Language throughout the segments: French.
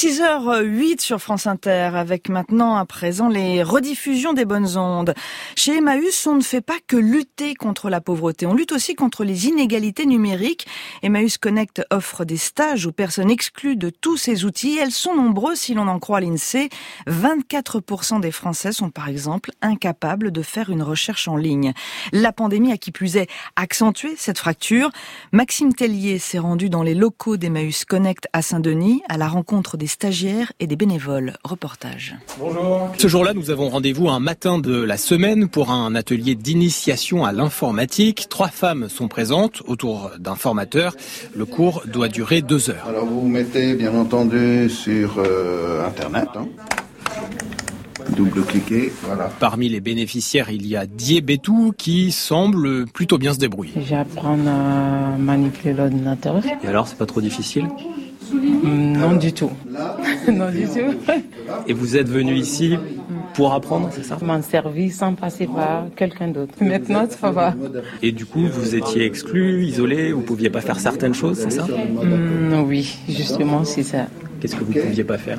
6h08 sur France Inter, avec maintenant à présent les rediffusions des bonnes ondes. Chez Emmaüs, on ne fait pas que lutter contre la pauvreté, on lutte aussi contre les inégalités numériques. Emmaüs Connect offre des stages aux personnes exclues de tous ces outils. Elles sont nombreuses si l'on en croit l'INSEE. 24% des Français sont par exemple incapables de faire une recherche en ligne. La pandémie, à qui plus est, a accentué cette fracture. Maxime Tellier s'est rendu dans les locaux d'Emmaüs Connect à Saint-Denis à la rencontre des stagiaires et des bénévoles. Reportage. Bonjour. Ce jour-là, nous avons rendez-vous un matin de la semaine pour un atelier d'initiation à l'informatique. 3 femmes sont présentes autour d'un formateur. Le cours doit durer 2 heures. Alors vous vous mettez bien entendu sur Internet. Double-cliquer, voilà. Parmi les bénéficiaires, il y a Diébetou qui semble plutôt bien se débrouiller. J'apprends à manipuler l'ordinateur. Et alors, c'est pas trop difficile ? Non du tout. Non du tout. Et vous êtes venu ici pour apprendre, c'est ça ? Je m'en servis sans passer par quelqu'un d'autre. Maintenant, ça va. Et du coup, vous étiez exclu, isolé, vous pouviez pas faire certaines choses, c'est ça ? Oui, justement, c'est ça. Qu'est-ce que vous pouviez pas faire ?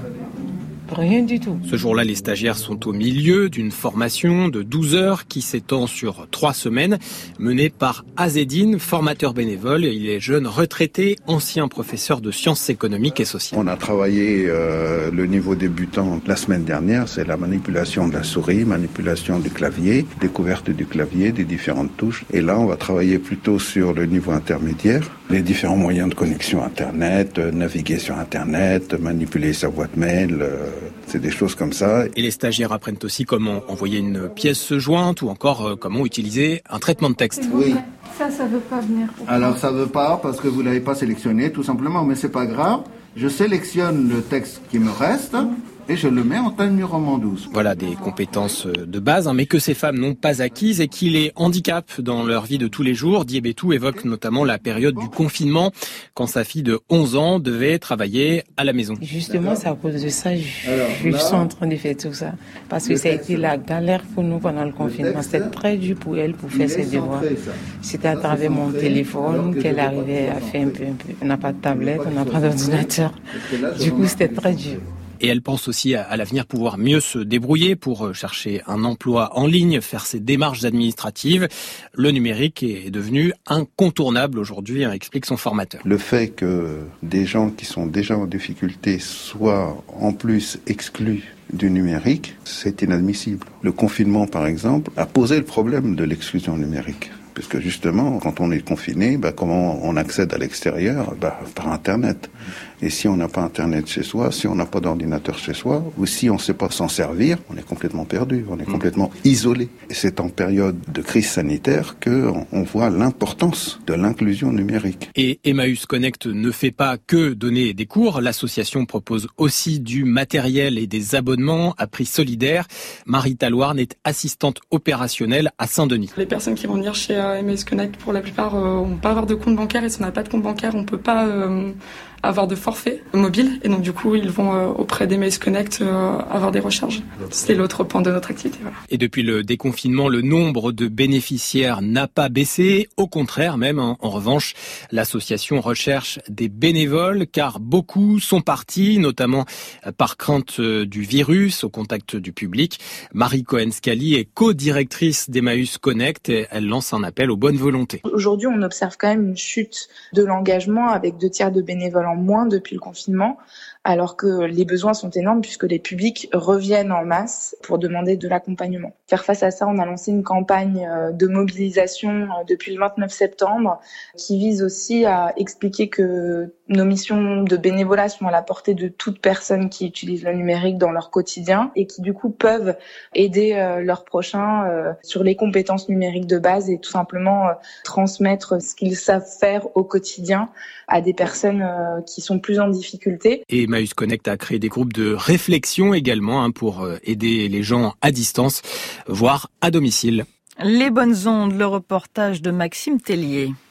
Rien du tout. Ce jour-là, les stagiaires sont au milieu d'une formation de 12 heures qui s'étend sur 3 semaines, menée par Azedine, formateur bénévole. Il est jeune retraité, ancien professeur de sciences économiques et sociales. On a travaillé le niveau débutant la semaine dernière, c'est la manipulation de la souris, manipulation du clavier, découverte du clavier, des différentes touches. Et là, on va travailler plutôt sur le niveau intermédiaire, les différents moyens de connexion Internet, naviguer sur Internet, manipuler sa boîte mail, c'est des choses comme ça. Et les stagiaires apprennent aussi comment envoyer une pièce jointe ou encore comment utiliser un traitement de texte. Oui. Ça veut pas venir. Alors ça veut pas parce que vous l'avez pas sélectionné tout simplement, mais c'est pas grave. Je sélectionne le texte qui me reste et je le mets en taille roman 12. Voilà des compétences de base, mais que ces femmes n'ont pas acquises et qui les handicapent dans leur vie de tous les jours. Diébetou évoque notamment la période du confinement, quand sa fille de 11 ans devait travailler à la maison. Justement, c'est à cause de ça, je suis en train de faire tout ça. Parce que ça a été la galère pour nous pendant le confinement. C'était très dur pour elle pour faire ses devoirs. C'était à travers mon téléphone qu'elle arrivait à faire un peu. On n'a pas de tablette, on n'a pas d'ordinateur. Du coup, c'était très dur. Et elle pense aussi à l'avenir pouvoir mieux se débrouiller pour chercher un emploi en ligne, faire ses démarches administratives. Le numérique est devenu incontournable aujourd'hui, explique son formateur. Le fait que des gens qui sont déjà en difficulté soient en plus exclus du numérique, c'est inadmissible. Le confinement, par exemple, a posé le problème de l'exclusion numérique. Puisque justement, quand on est confiné, comment on accède à l'extérieur ? Par Internet. Et si on n'a pas Internet chez soi, si on n'a pas d'ordinateur chez soi, ou si on ne sait pas s'en servir, on est complètement perdu, on est complètement isolé. Et c'est en période de crise sanitaire qu'on voit l'importance de l'inclusion numérique. Et Emmaüs Connect ne fait pas que donner des cours. L'association propose aussi du matériel et des abonnements à prix solidaire. Marie Talouarn est assistante opérationnelle à Saint-Denis. Les personnes qui vont venir chez Emmaüs Connect, pour la plupart, on ne peut pas avoir de compte bancaire, et si on n'a pas de compte bancaire, on ne peut pas avoir de forfait mobile, et donc du coup ils vont auprès d'Emmaüs Connect avoir des recharges. C'est l'autre point de notre activité. Voilà. Et depuis le déconfinement, le nombre de bénéficiaires n'a pas baissé, au contraire même. En revanche, l'association recherche des bénévoles car beaucoup sont partis, notamment par crainte du virus au contact du public. Marie Cohen-Scali est co-directrice d'Emmaüs Connect et elle lance un appel aux bonnes volontés. Aujourd'hui, on observe quand même une chute de l'engagement avec 2/3 de bénévoles en moins depuis le confinement, alors que les besoins sont énormes puisque les publics reviennent en masse pour demander de l'accompagnement. Faire face à ça, on a lancé une campagne de mobilisation depuis le 29 septembre qui vise aussi à expliquer que nos missions de bénévolat sont à la portée de toute personne qui utilise le numérique dans leur quotidien et qui du coup peuvent aider leurs prochains sur les compétences numériques de base et tout simplement transmettre ce qu'ils savent faire au quotidien à des personnes qui sont plus en difficulté. Et Emmaüs Connect a créé des groupes de réflexion également pour aider les gens à distance, voire à domicile. Les bonnes ondes, le reportage de Maxime Tellier.